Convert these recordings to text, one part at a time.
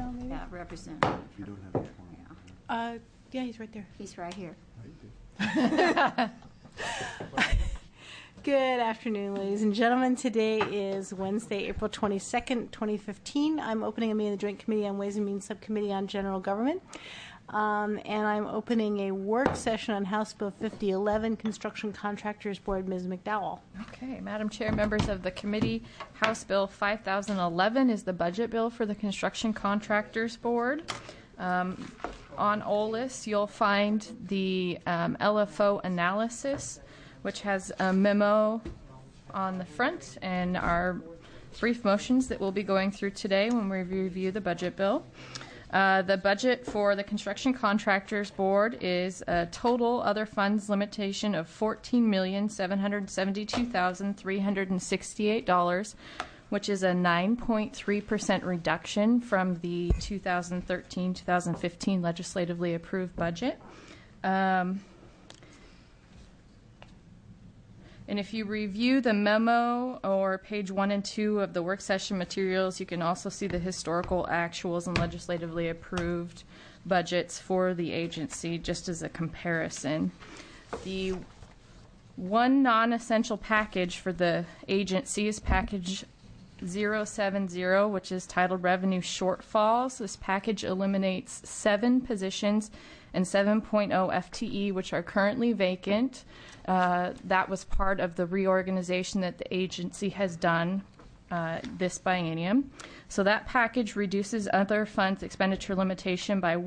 now, maybe? Yeah, representative. You don't have a quorum. Yeah, he's right there. He's right here. Good afternoon, ladies and gentlemen. Today is Wednesday, April 22nd, 2015. I'm opening a meeting of the Joint Committee on Ways and Means Subcommittee on General Government. And I'm opening a work session on House Bill 5011, Construction Contractors Board. Ms. McDowell. Okay, Madam Chair, members of the committee, House Bill 5011 is the budget bill for the Construction Contractors Board. On OLIS, you'll find the LFO analysis, which has a memo on the front and our brief motions that we'll be going through today when we review the budget bill. The budget for the Construction Contractors Board is a total other funds limitation of $14,772,368, which is a 9.3% reduction from the 2013-2015 legislatively approved budget. And if you review the memo or page 1 and 2 of the work session materials, you can also see the historical actuals and legislatively approved budgets for the agency, just as a comparison. The one non-essential package for the agency is package 070, which is titled Revenue Shortfalls. This package eliminates 7 positions and 7.0 FTE, which are currently vacant. That was part of the reorganization that the agency has done this biennium. So that package reduces other funds expenditure limitation by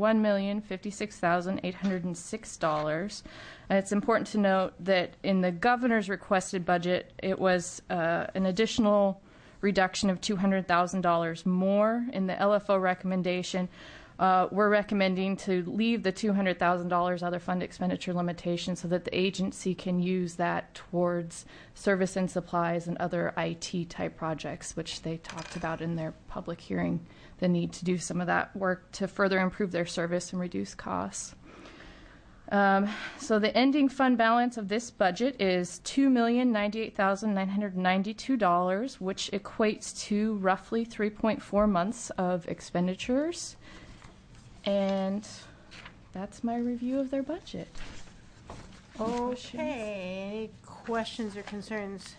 $1,056,806. It's important to note that in the governor's requested budget, it was an additional reduction of $200,000 more. In the LFO recommendation, we're recommending to leave the $200,000 other fund expenditure limitation so that the agency can use that towards service and supplies and other IT type projects, which they talked about in their public hearing, the need to do some of that work to further improve their service and reduce costs. So the ending fund balance of this budget is $2,098,992, which equates to roughly 3.4 months of expenditures. And that's my review of their budget. Okay. Any questions or concerns?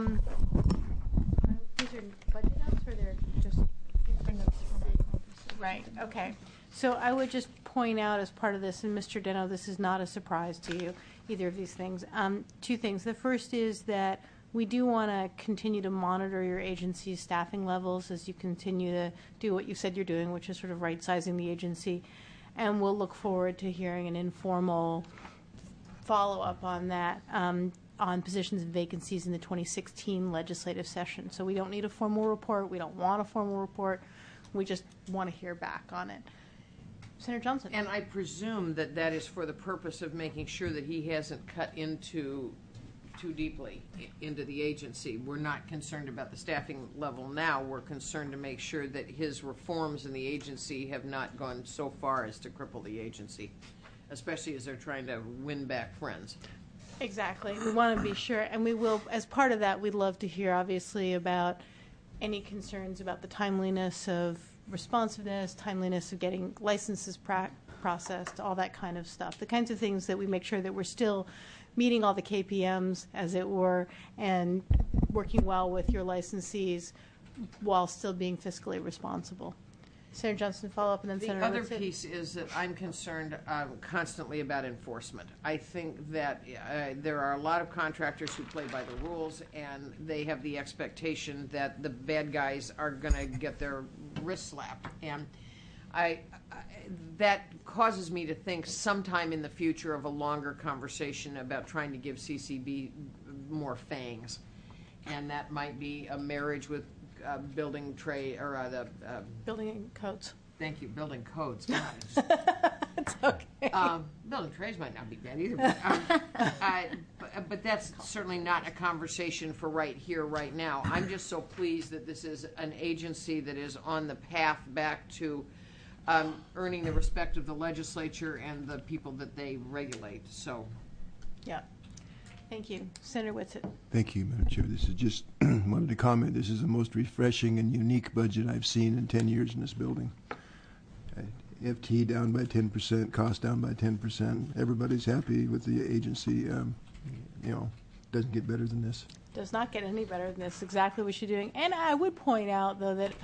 These are budget notes, or they're just notes? Right. Okay. So I would just point out as part of this, and Mr. Deno, this is not a surprise to you, either of these things. 2 things. The first is that we do want to continue to monitor your agency's staffing levels as you continue to do what you said you're doing, which is sort of right-sizing the agency. And we'll look forward to hearing an informal follow-up on that, on positions and vacancies in the 2016 legislative session. So we don't need a formal report. We don't want a formal report. We just want to hear back on it. Senator Johnson. And I presume that that is for the purpose of making sure that he hasn't cut into too deeply into the agency. We're not concerned about the staffing level now. We're concerned to make sure that his reforms in the agency have not gone so far as to cripple the agency, especially as they're trying to win back friends. Exactly. We want to be sure, and we will, as part of that, we'd love to hear, obviously, about any concerns about the timeliness of responsiveness, timeliness of getting licenses processed, all that kind of stuff. The kinds of things that we make sure that we're still meeting all the KPMs, as it were, and working well with your licensees while still being fiscally responsible. Senator Johnson, follow up, and then Senator The other Whitsitt. piece is that I'm concerned constantly about enforcement. I think that there are a lot of contractors who play by the rules, and they have the expectation that the bad guys are going to get their wrist slapped. And that causes me to think sometime in the future of a longer conversation about trying to give CCB more fangs. And that might be a marriage with building trade, or the Building codes. Thank you, building codes. God, It's okay. Building trades might not be bad either, but that's certainly not a conversation for right here, right now. I'm just so pleased that this is an agency that is on the path back to earning the respect of the legislature and the people that they regulate. So, Yeah. Thank you. Senator Whitsitt. Thank you, Madam Chair. This is just wanted to comment. This is the most refreshing and unique budget I've seen in 10 years in this building. FT down by 10%, cost down by 10%. Everybody's happy with the agency. Doesn't get better than this. Does not get any better than this. Exactly what you're doing. And I would point out, though, that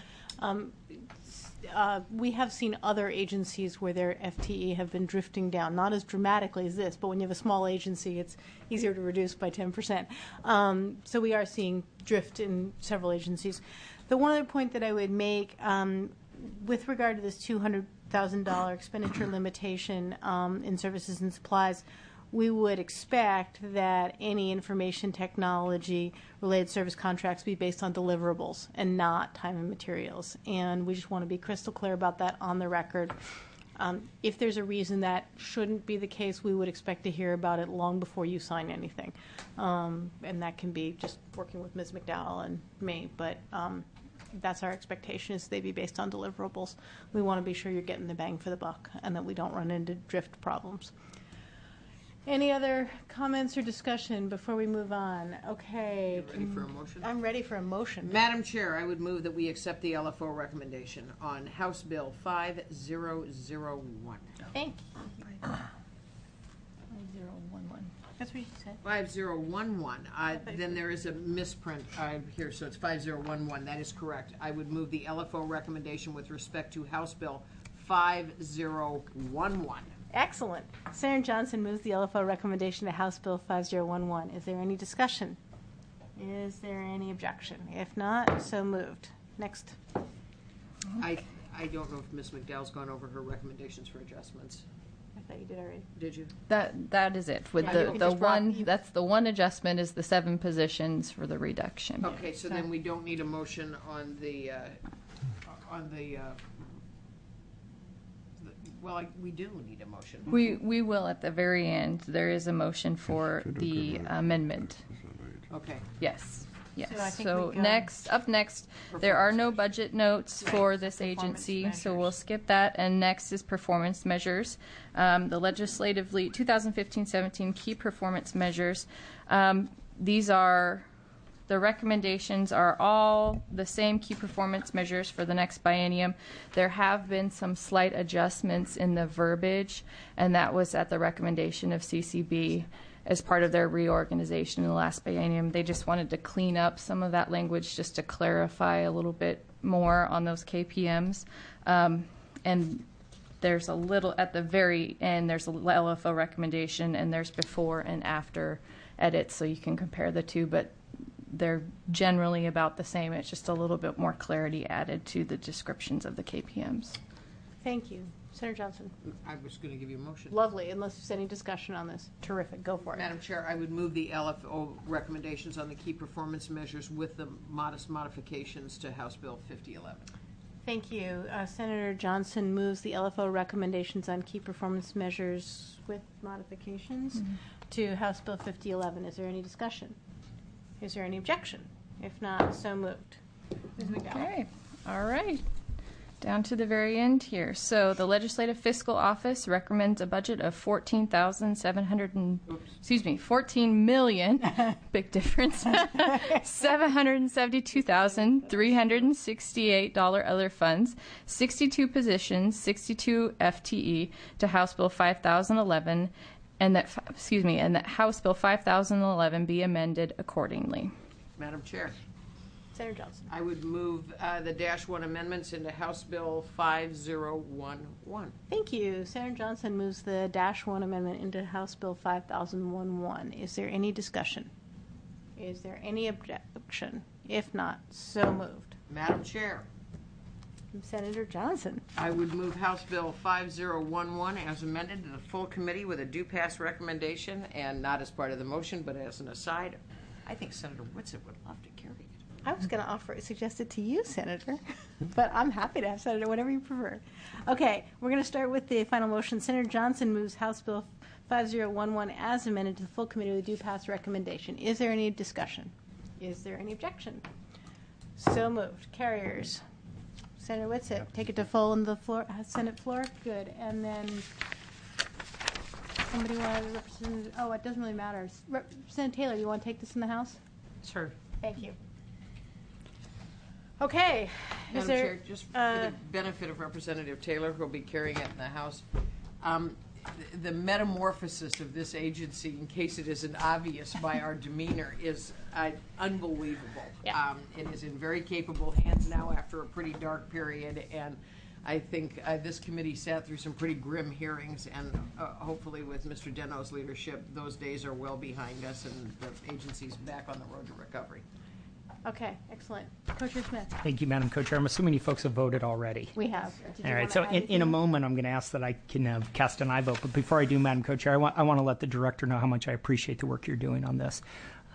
we have seen other agencies where their FTE have been drifting down, not as dramatically as this, but when you have a small agency, it's easier to reduce by 10%. So we are seeing drift in several agencies. The one other point that I would make with regard to this $200,000 expenditure limitation in services and supplies, we would expect that any information technology related service contracts be based on deliverables and not time and materials. And we just want to be crystal clear about that on the record. If there's a reason that shouldn't be the case, we would expect to hear about it long before you sign anything. And that can be just working with Ms. McDowell and me. But that's our expectation, is they be based on deliverables. We want to be sure you're getting the bang for the buck and that we don't run into drift problems. Any other comments or discussion before we move on? Okay. You ready for a motion? I'm ready for a motion. Madam Chair, I would move that we accept the LFO recommendation on House Bill 5001. Thank you. 5011. That's what you said. 5011. Then there is a misprint here, so it's 5011. That is correct. I would move the LFO recommendation with respect to House Bill 5011. Excellent. Senator Johnson moves the LFO recommendation to House Bill 5011. Is there any discussion? Is there any objection? If not, so moved. Next. I don't know if Ms. McDowell's gone over her recommendations for adjustments. I thought you did already. Did you? That is it. With Yeah, you the can just drop- one, you- that's the one adjustment is the 7 positions for the reduction. Okay, so then we don't need a motion on the well, we do need a motion. We will at the very end. There is a motion for the amendment. Okay. Yes. Yes. So I think So we go- up next, there are no budget notes for this agency, so we'll skip that. And next is performance measures. The legislatively 2015-17 key performance measures. These are, the recommendations are all the same key performance measures for the next biennium. There have been some slight adjustments in the verbiage, and that was at the recommendation of CCB as part of their reorganization in the last biennium. They just wanted to clean up some of that language just to clarify a little bit more on those KPMs. And there's a little, at the very end, there's a LFO recommendation, and there's before and after edits, so you can compare the two, but they're generally about the same. It's just a little bit more clarity added to the descriptions of the KPMs. Thank you. Senator Johnson. I was going to give you a motion. Lovely. Unless there's any discussion on this. Terrific. Go for it. Madam Chair, I would move the LFO recommendations on the key performance measures with the modest modifications to House Bill 5011. Thank you. Senator Johnson moves the LFO recommendations on key performance measures with modifications to House Bill 5011. Is there any discussion? Is there any objection? If not, so moved. Ms. McDowell. Okay. All right. Down to the very end here. So the Legislative Fiscal Office recommends a budget of 14 million, big difference, $772,368 other funds, 62 positions, 62 FTE to House Bill 5011, and that House Bill 5011 be amended accordingly. Madam Chair, Senator Johnson. I would move the -1 amendments into House Bill 5011. Thank you. Senator Johnson moves the -1 amendment into House Bill 5011. Is there any discussion? Is there any objection? If not, so moved. Madam Chair, Senator Johnson. I would move House Bill 5011 as amended to the full committee with a do pass recommendation, and not as part of the motion, but as an aside. I think Senator Whitsitt would love to carry it. I was going to suggest it to you, Senator, but I'm happy to have Senator, whatever you prefer. Okay, we're going to start with the final motion. Senator Johnson moves House Bill 5011 as amended to the full committee with a due pass recommendation. Is there any discussion? Is there any objection? So moved. Carriers. Senator Whitsitt, take it to full on the floor, Senate floor. Good. And then somebody want to represent? Oh, it doesn't really matter. Representative Taylor, you want to take this in the House? Sure. Thank you. Okay. Is Madam there, Chair, just for the benefit of Representative Taylor, who will be carrying it in the House, the metamorphosis of this agency, in case it isn't obvious by our demeanor, is unbelievable. Yeah. It is in very capable hands now after a pretty dark period, and I think this committee sat through some pretty grim hearings, and hopefully with Mr. Deno's leadership, those days are well behind us, and the agency's back on the road to recovery. okay, excellent. Co-Chair Smith, Thank you, Madam Co-Chair. I'm assuming you folks have voted already. we have. Did you All right, wanna so add in a anything? moment, I'm going to ask that I can cast an aye vote. But before I do, Madam Co-Chair, I want to let the director know how much I appreciate the work you're doing on this.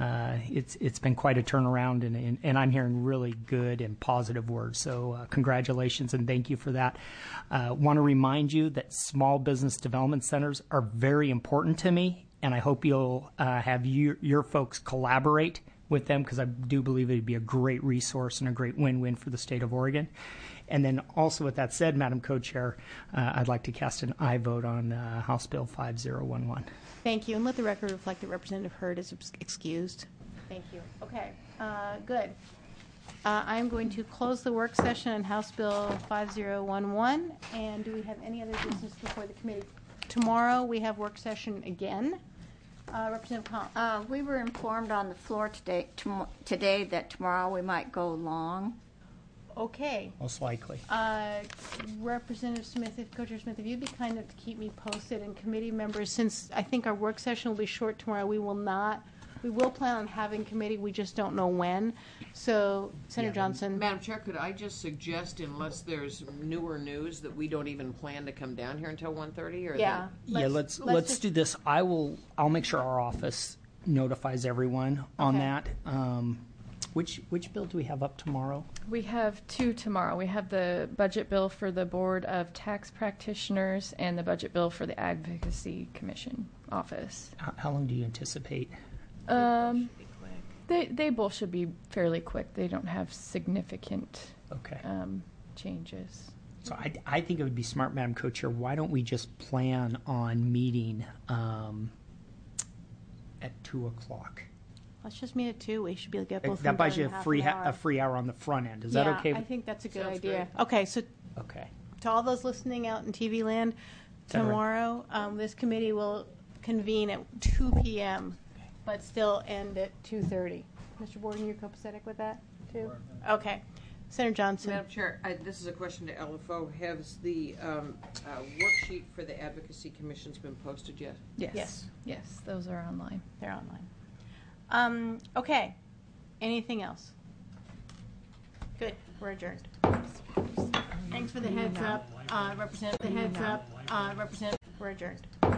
It's been quite a turnaround, and I'm hearing really good and positive words. So congratulations and thank you for that. Want to remind you that small business development centers are very important to me, and I hope you'll have your folks collaborate with them, because I do believe it'd be a great resource and a great win-win for the state of Oregon. And then also, with that said, Madam Co-Chair, I'd like to cast an aye vote on House Bill 5011. Thank you, and let the record reflect that Representative Hurd is excused. Thank you. Okay, good. I'm going to close the work session on House Bill 5011, and do we have any other business before the committee? Tomorrow, we have work session again. Representative Comp. We were informed on the floor today that tomorrow we might go long. Okay. Most likely. Representative Smith, Co-Chair Smith, if you'd be kind enough to keep me posted, and committee members, since I think our work session will be short tomorrow, we will plan on having committee, we just don't know when. So, Senator Johnson. Madam Chair, could I just suggest, unless there's newer news, that we don't even plan to come down here until 1:30? Or Yeah. Let's just- do this. I'll make sure our office notifies everyone on Okay. that. Which bill do we have up tomorrow? We have two tomorrow. We have the budget bill for the Board of Tax Practitioners and the budget bill for the Advocacy Commission office. How long do you anticipate? They both should be fairly quick. They don't have significant Okay. changes. So I think it would be smart, Madam Co-Chair. Why don't we just plan on meeting at 2:00? Let's just meet at 2. We should be able to get both. That buys done you in half a an free hour on the front end. Is hour. that okay? I think that's a good Sounds idea. great. Okay, so Okay. to all those listening out in TV land, that right? tomorrow, this committee will convene at 2 p.m., but still end at 2:30. Mr. Borden, you're copacetic with that, too? Okay. Senator Johnson. Madam Chair, this is a question to LFO. Has the worksheet for the Advocacy Commission's been posted yet? Yes. Yes, those are online. They're online. Okay. Anything else? Good. We're adjourned. Thanks for the heads up, Representative. We're adjourned.